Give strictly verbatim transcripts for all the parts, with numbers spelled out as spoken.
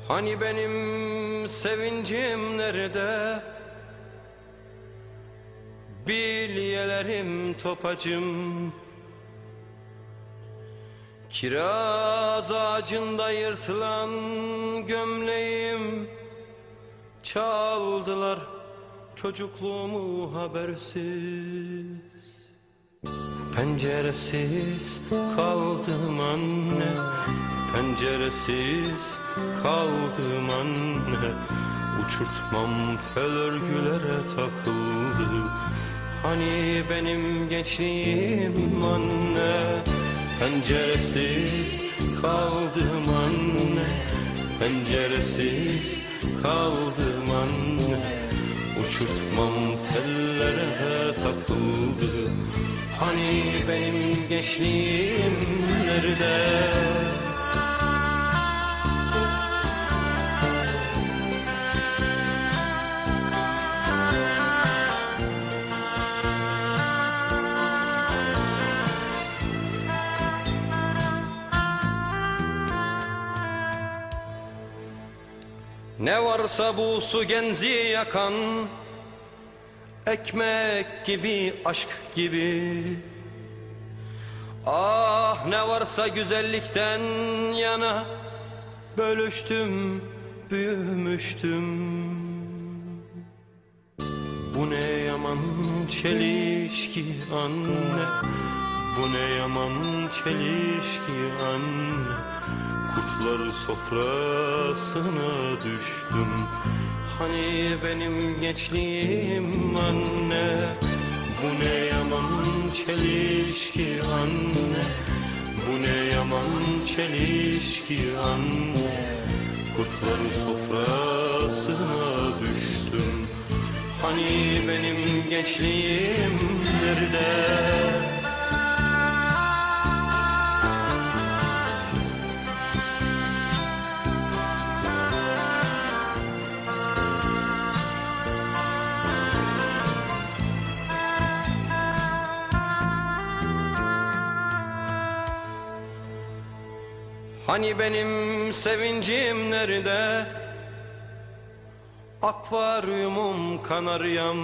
Hani benim sevincim nerede? Bilyelerim topacım. Kiraz ağacında yırtılan gömleğim. Çaldılar çocukluğumu habersiz. Penceresiz kaldım anne, penceresiz kaldım anne. Uçurtmam tel örgülere takıldı. Hani benim gençliğim anne. Penceresiz kaldım anne, penceresiz kaldım anne. Uçurtmam tellere takıldı. Hani benim gençliğim nerede? Ne varsa bu su genzi yakan, ekmek gibi, aşk gibi. Ah ne varsa güzellikten yana, bölüştüm, büyümüştüm. Bu ne yaman çelişki anne, bu ne yaman çelişki anne. Kurtlar sofrasına düştüm. Hani benim gençliğim anne. Bu ne yaman çelişki anne, bu ne yaman çelişki anne. Kurtlar sofrasına düştüm. Hani benim gençliğim nerede? Hani benim sevincim nerede? Akvaryumum kanaryam.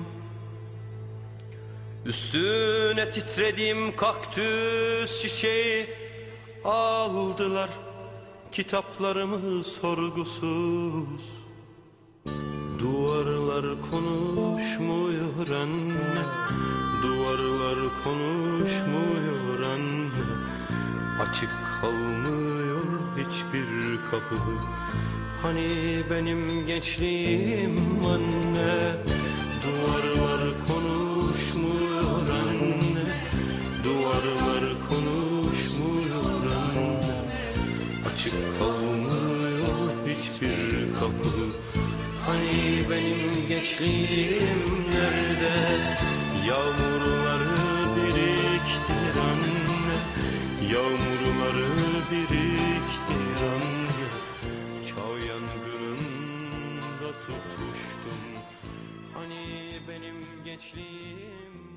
Üstüne titrediğim kaktüs çiçeği aldılar kitaplarımı sorgusuz. Duvarlar konuşmuyor anne, duvarlar konuşmuyor anne. Açık kalmıyor hiçbir kapı. Hani benim gençliğim anne. Duvarlar konuşmuyor anne, duvarlar konuşmuyor anne. Açık kalmıyor hiçbir kapı. Hani benim gençliğim nerede? Yağmurları biriktir anne, yağmurları biriktir anne. Çağ yangınında tutuştum. Hani benim gençliğim